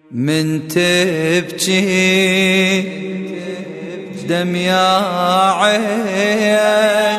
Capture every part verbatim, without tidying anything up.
من تبكي دم يا عين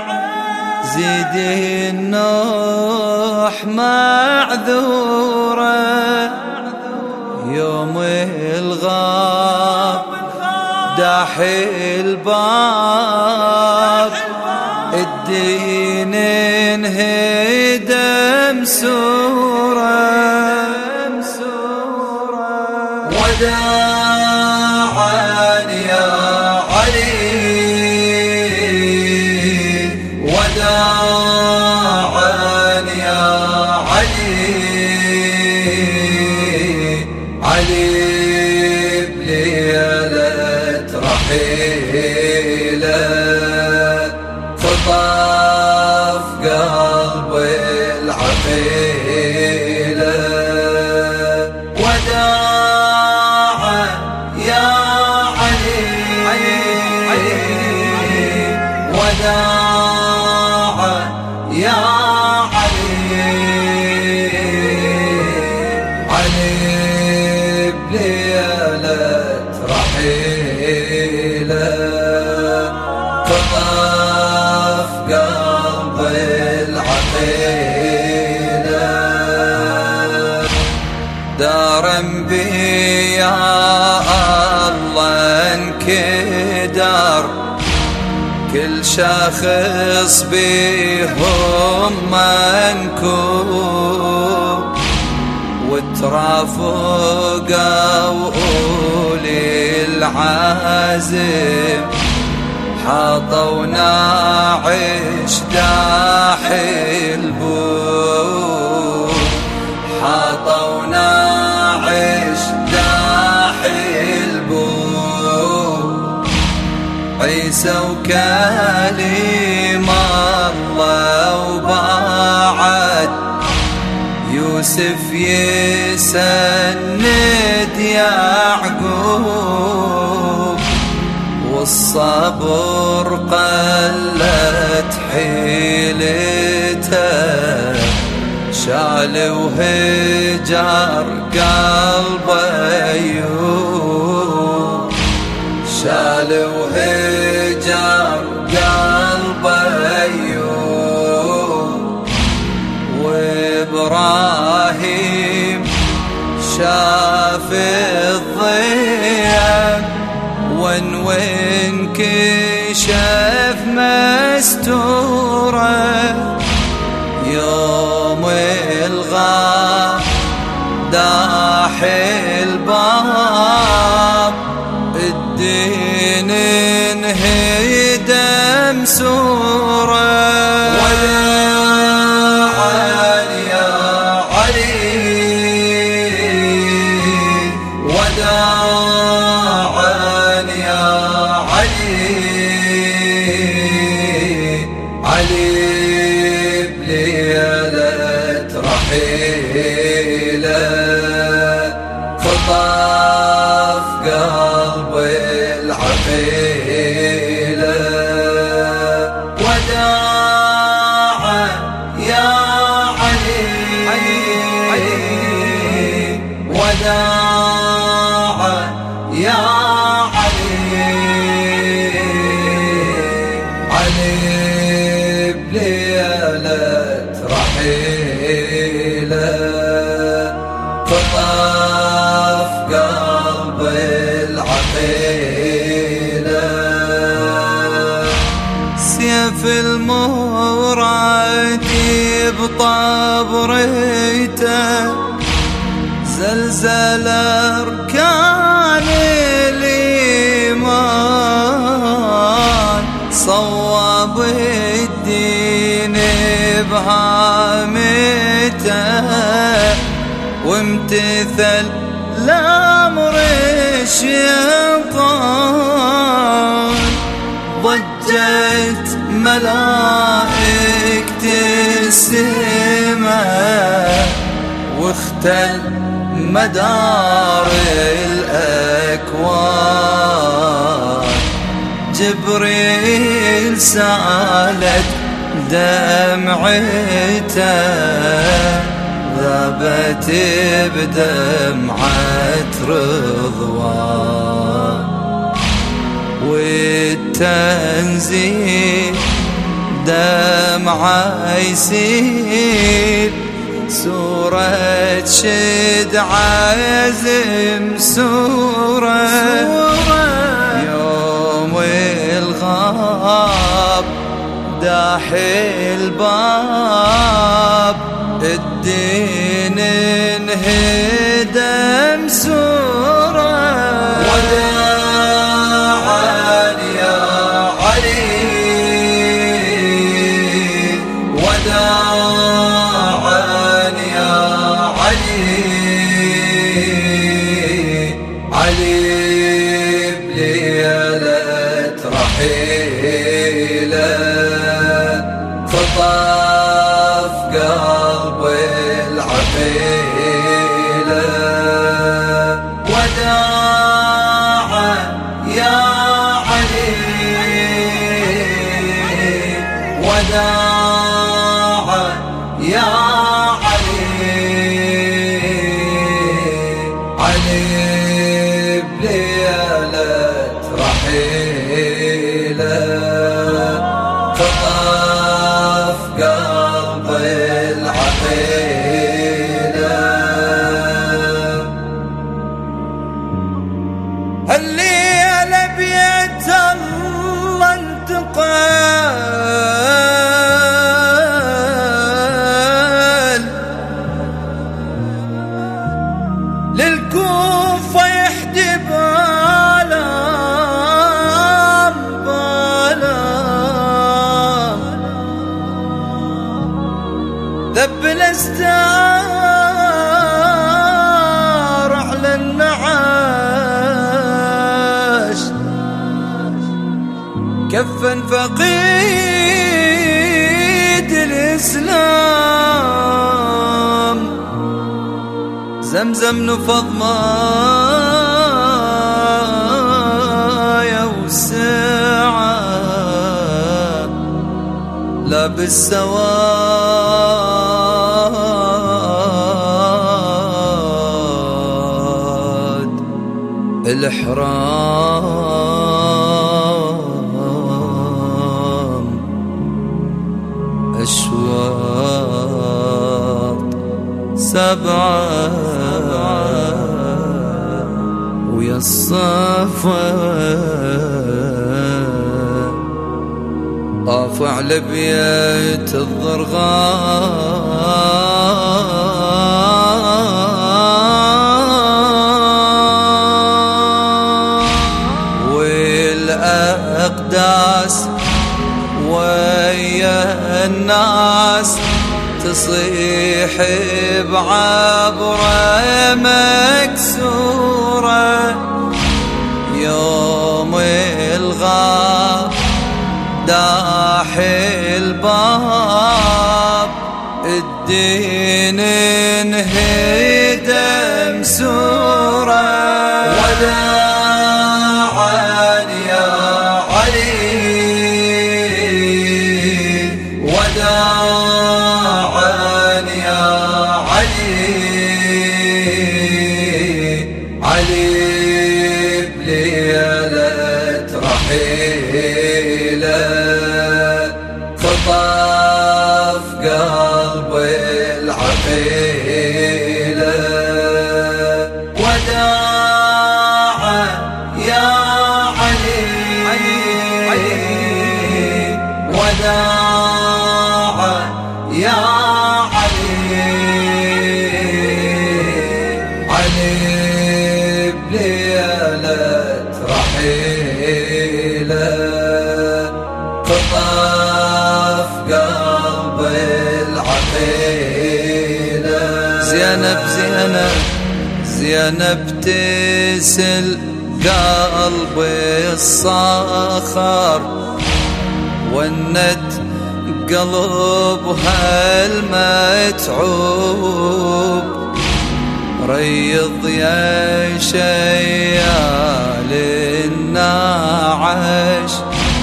زيدي النوح معذورة يوم الغاب داحي الباب الدين انهدم سورة وداعا يا علي وداعا يا علي علي بليلة رحيله خطف قلب العقيله وداعا يا علي وداعا يا علي علي بليلة رحيله خطف قلب العقيله دارا بي يا الله انكدر كل شخص بيهم منكوب وترافقوا أولي العزم حاطونا عش داحي البوب حاطونا عش داحي البوب عيسى وكليم الله وبعد يوسف يسند يعقوب والصبر قلت حيلته شال وهجر قلب أيوب شال وهجر قلب أيوب وإبراهيم شاف الضيق وين وين كشف مستوره يوم الغاب داحي الباب الدين انهدم سورة وداعا يا علي وداعا يا علي علي بليلة رحيله خطف قلب العقيله وداعا يا علي وداعا يا علي علي بليلة رحيله خطف قلب العقيله سيف المورد بطبريته زلزل أركان الإيمان صوب الدين بهامته وامتثل لأمر الشيطان ضجت ملائكة السماء واختل مدار الأكوان جبريل سالت دمعته ذابت بدمعة رضوان والتنزيل دمعة يسيل سورة شد عزم سورة يوم الغاب داحي الباب الدين انهدم سورة وداعا يا علي وداعا يا علي علي بليلة رحيله خطف قلبي العقيله وداعا يا علي وداعا يا علي علي بليلة رحيله خطف قلبي العقيله الليلة بيت الله انتقل للكوفة يحدب آلام بآلام ذب الاستار على النعاش كفن فقيد الإسلام زمزم نفض مايا وسعة لا بالسواد الإحرام أشواط سبعة ويا الصفا طاف على بيت الضرغام والأقداس ويا الناس تصيح بعبرة مكسورة يوم الغاب داحي الباب الدين انهدم سورة وداعا يا علي وداعا يا علي علي بليلة رحيله خطف قلبي العقيله وداعا يا علي وداعا يا علي علي بليلة رحيله خطف قلبي العقيله زينب زينب زينب تسل قلبي الصخر ونت قلبها المتعوب ريض يا شيال الناعش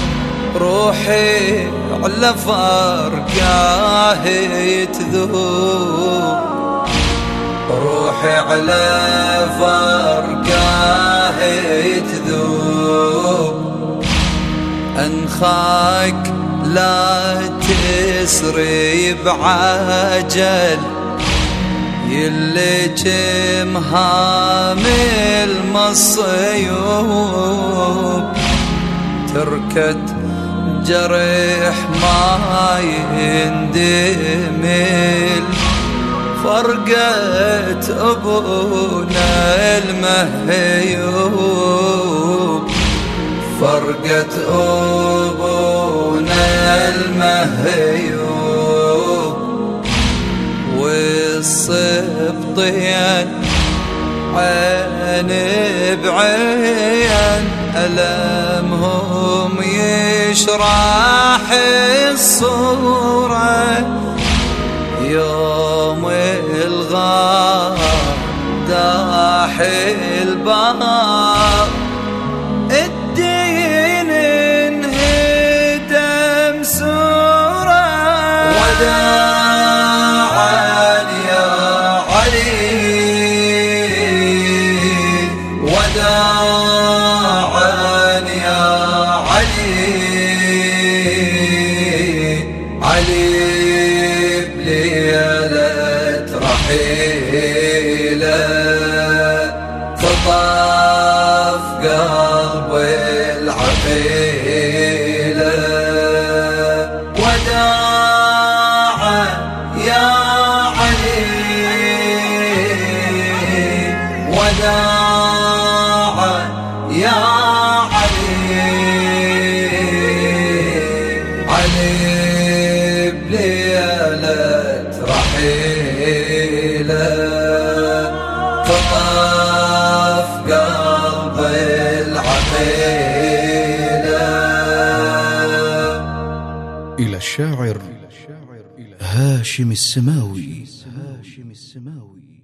روحي على فرقاه تذوب روحي على فرقاه تذوب، أنخاك لا تسري بعجل، يلي جمهام المصيوب، تركت جرح ما يندمل، فرقت أبونا المهيوب، فرقت أبونا المهيوب، والسبطين عين بعين ألمهم يشرح الصورة، يوم الغار داح الباب، الدين انهدم سورة، وداعا يا علي، وداعا يا علي، علي بليلة رحيله، خطف قلب العقيله، وداعا يا علي، وداعا يا علي، علي بليلة رحيله، خطف قلب العقيله. إلى الشاعر هاشم السماوي.